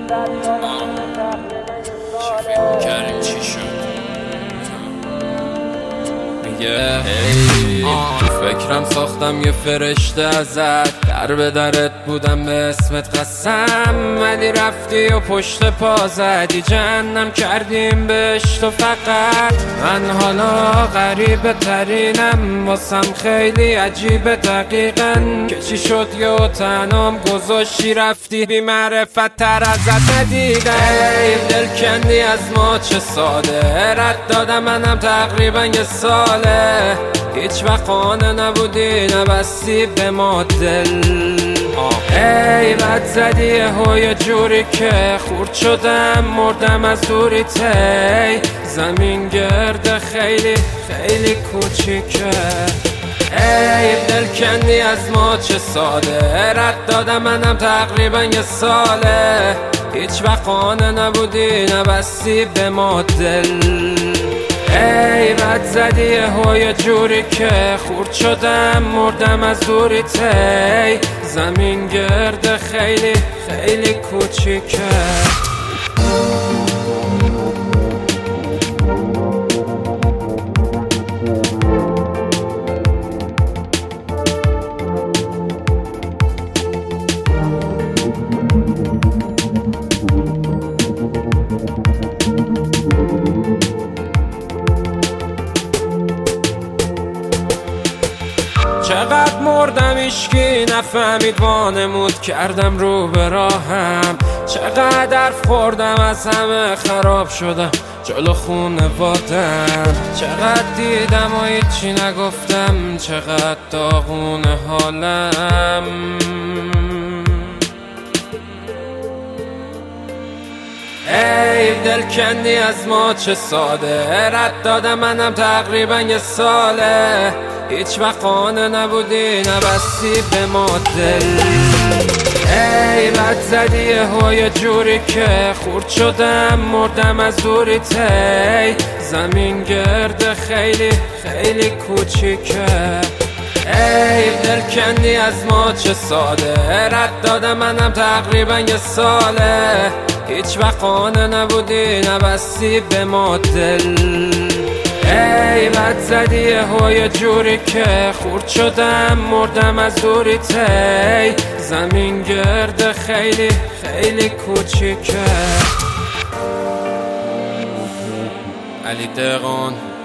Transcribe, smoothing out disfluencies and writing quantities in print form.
کردیم چی شد میگه فکرم ساختم یه فرشته ازت، در به درت بودم به اسمت قسم، ولی رفتی و پشت پا زدی، جهنم کردیم بهش تو فقط. من حالا غریبه ترینم، واسم خیلی عجیبه دقیقاً که چی شد یه تنام گذاشتی رفتی، بی معرفت تر ازت ندیدم. ای دل کندی از ما چه ساده، رد دادم منم تقریبا یه ساله، هیچ وقت خانه نبودی نبستی به ما دل. ای بد زدی یه جوری که خورد شدم مردم از دوری تی، زمین گرد خیلی خیلی کوچیکه. ای دل کندی از ما چه ساده، رد دادم منم تقریبا یه ساله، هیچ وقت خانه نبودی نبستی به ما دل. ای بد زدی یه جوری که خورد شدم مردم از دوری تی، زمین گرد خیلی خیلی کوچیکه. چقدر مردم ایشکی نفهمید، وانمود کردم رو به راهم، چقدر خوردم از همه خراب شدم جلو خونوادم، چقدر دیدم و هیچی نگفتم، چقدر داغون حالم. ای دل کندی از ما چه ساده، رد دادم منم تقریبا یه ساله، هیچ وقت خانه نبودی نبستی به ما دل. ای بد زدی یه جوری که خورد شدم مردم از دوری تی، زمین گرد خیلی خیلی کوچیکه. ای دل کندی از ما چه ساده، رد دادم منم تقریبا یه ساله، هیچ وقت خانه نبودی نبستی به ما دل. ای بد زدی یه جوری که خورد شدم مردم از دوری تی، زمین گرد خیلی خیلی کوچیکه. علی دقان